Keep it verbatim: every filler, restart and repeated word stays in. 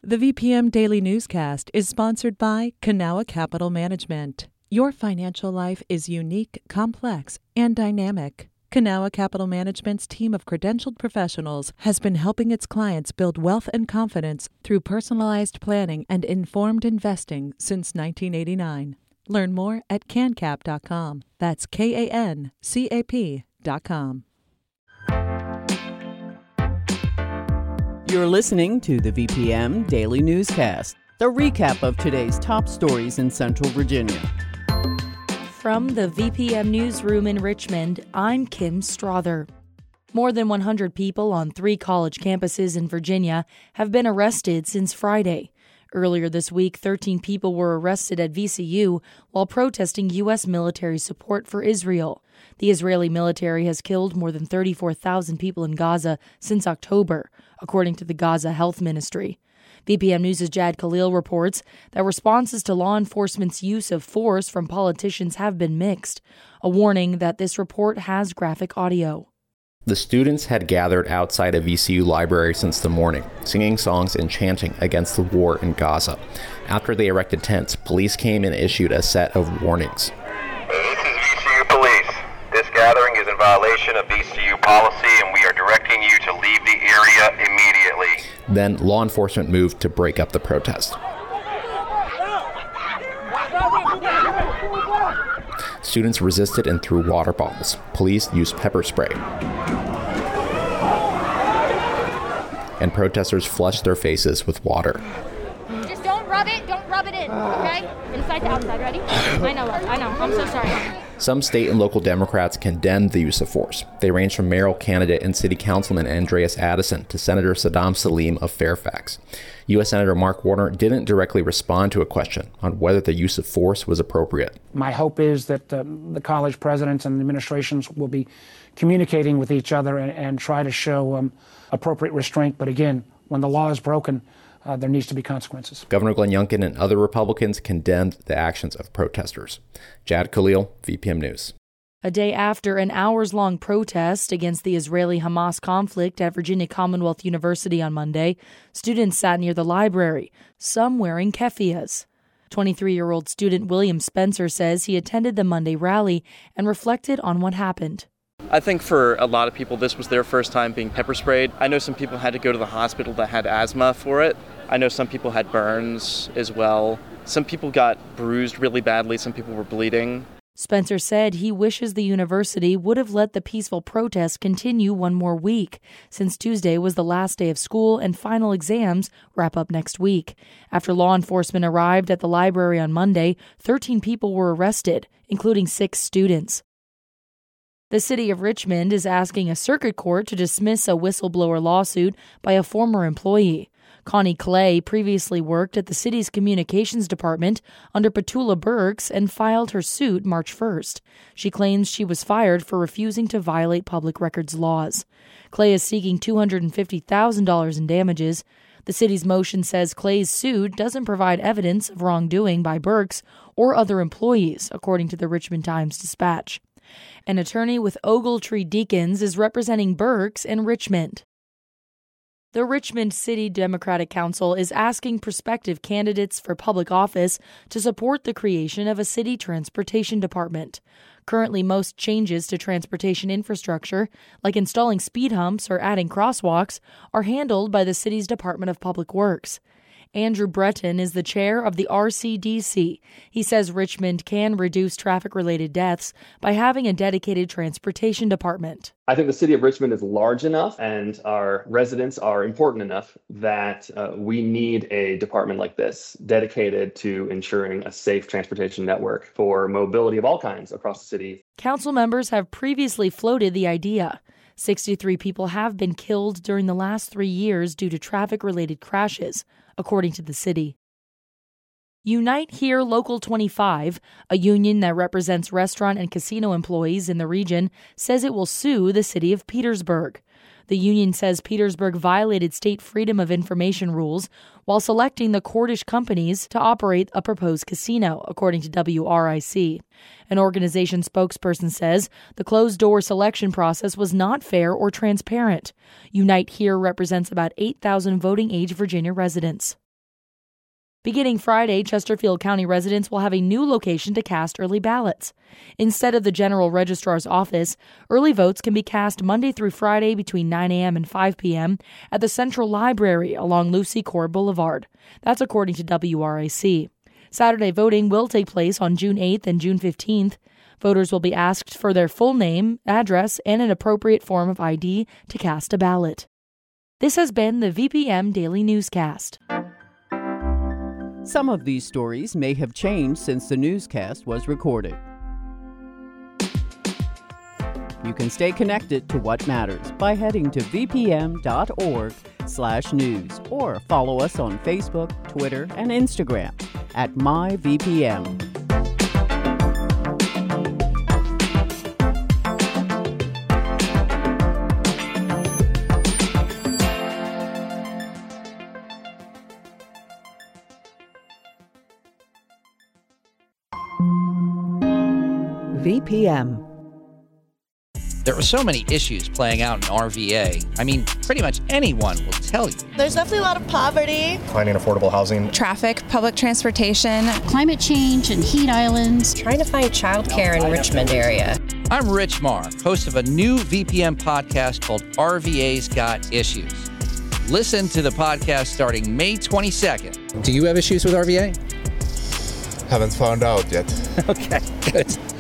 The V P M Daily Newscast is sponsored by Kanawha Capital Management. Your financial life is unique, complex, and dynamic. Kanawha Capital Management's team of credentialed professionals has been helping its clients build wealth and confidence through personalized planning and informed investing since nineteen eighty-nine. Learn more at can cap dot com. That's K A N C A P dot com. You're listening to the V P M Daily Newscast, the recap of today's top stories in Central Virginia. From the V P M Newsroom in Richmond, I'm Kim Strother. More than one hundred people on three college campuses in Virginia have been arrested since Friday. Earlier this week, thirteen people were arrested at V C U while protesting U S military support for Israel. The Israeli military has killed more than thirty-four thousand people in Gaza since October, according to the Gaza Health Ministry. V P M News' Jad Khalil reports that responses to law enforcement's use of force from politicians have been mixed, a warning that this report has graphic audio. The students had gathered outside a V C U library since the morning, singing songs and chanting against the war in Gaza. After they erected tents, police came and issued a set of warnings. This is V C U Police. This gathering is in violation of V C U policy, and we are directing you to leave the area immediately. Then law enforcement moved to break up the protest. Students resisted and threw water bottles. Police used pepper spray. And protesters flushed their faces with water. Just don't rub it, don't rub it in, okay? Inside to outside, ready? I know, love, I know, I'm so sorry. Some state and local Democrats condemned the use of force. They range from mayoral candidate and city councilman Andreas Addison to Senator Saddam Salim of Fairfax. U S Senator Mark Warner didn't directly respond to a question on whether the use of force was appropriate. My hope is that uh, the college presidents and administrations will be communicating with each other and, and try to show um, appropriate restraint. But again, when the law is broken, uh, there needs to be consequences. Governor Glenn Youngkin and other Republicans condemned the actions of protesters. Jad Khalil, V P M News. A day after an hours-long protest against the Israeli-Hamas conflict at Virginia Commonwealth University on Monday, students sat near the library, some wearing keffiyehs. twenty-three-year-old student William Spencer says he attended the Monday rally and reflected on what happened. I think for a lot of people, this was their first time being pepper sprayed. I know some people had to go to the hospital that had asthma for it. I know some people had burns as well. Some people got bruised really badly. Some people were bleeding. Spencer said he wishes the university would have let the peaceful protest continue one more week, since Tuesday was the last day of school and final exams wrap up next week. After law enforcement arrived at the library on Monday, thirteen people were arrested, including six students. The city of Richmond is asking a circuit court to dismiss a whistleblower lawsuit by a former employee. Connie Clay previously worked at the city's communications department under Petula Burks and filed her suit March first. She claims she was fired for refusing to violate public records laws. Clay is seeking two hundred fifty thousand dollars in damages. The city's motion says Clay's suit doesn't provide evidence of wrongdoing by Burks or other employees, according to the Richmond Times-Dispatch. An attorney with Ogletree Deacons is representing Burks in Richmond. The Richmond City Democratic Council is asking prospective candidates for public office to support the creation of a city transportation department. Currently, most changes to transportation infrastructure, like installing speed humps or adding crosswalks, are handled by the city's Department of Public Works. Andrew Breton is the chair of the R C D C. He says Richmond can reduce traffic-related deaths by having a dedicated transportation department. I think the city of Richmond is large enough and our residents are important enough that uh, we need a department like this dedicated to ensuring a safe transportation network for mobility of all kinds across the city. Council members have previously floated the idea. sixty-three people have been killed during the last three years due to traffic-related crashes, according to the city. Unite Here Local twenty-five, a union that represents restaurant and casino employees in the region, says it will sue the city of Petersburg. The union says Petersburg violated state freedom of information rules while selecting the Cordish companies to operate a proposed casino, according to W R I C. An organization spokesperson says the closed-door selection process was not fair or transparent. Unite Here represents about eight thousand voting-age Virginia residents. Beginning Friday, Chesterfield County residents will have a new location to cast early ballots. Instead of the General Registrar's office, early votes can be cast Monday through Friday between nine a.m. and five p.m. at the Central Library along Lucy Core Boulevard. That's according to W R A C. Saturday voting will take place on June eighth and June fifteenth. Voters will be asked for their full name, address, and an appropriate form of I D to cast a ballot. This has been the V P M Daily Newscast. Some of these stories may have changed since the newscast was recorded. You can stay connected to what matters by heading to v p m dot org slash news or follow us on Facebook, Twitter, and Instagram at my V P M. V P M. There are so many issues playing out in R V A. I mean, pretty much anyone will tell you. There's definitely a lot of poverty. Finding affordable housing. Traffic, public transportation. Climate change and heat islands. Trying to find childcare in Richmond area. I'm Rich Marr, host of a new V P M podcast called R V A's Got Issues. Listen to the podcast starting May twenty-second. Do you have issues with R V A? Haven't found out yet. Okay, good.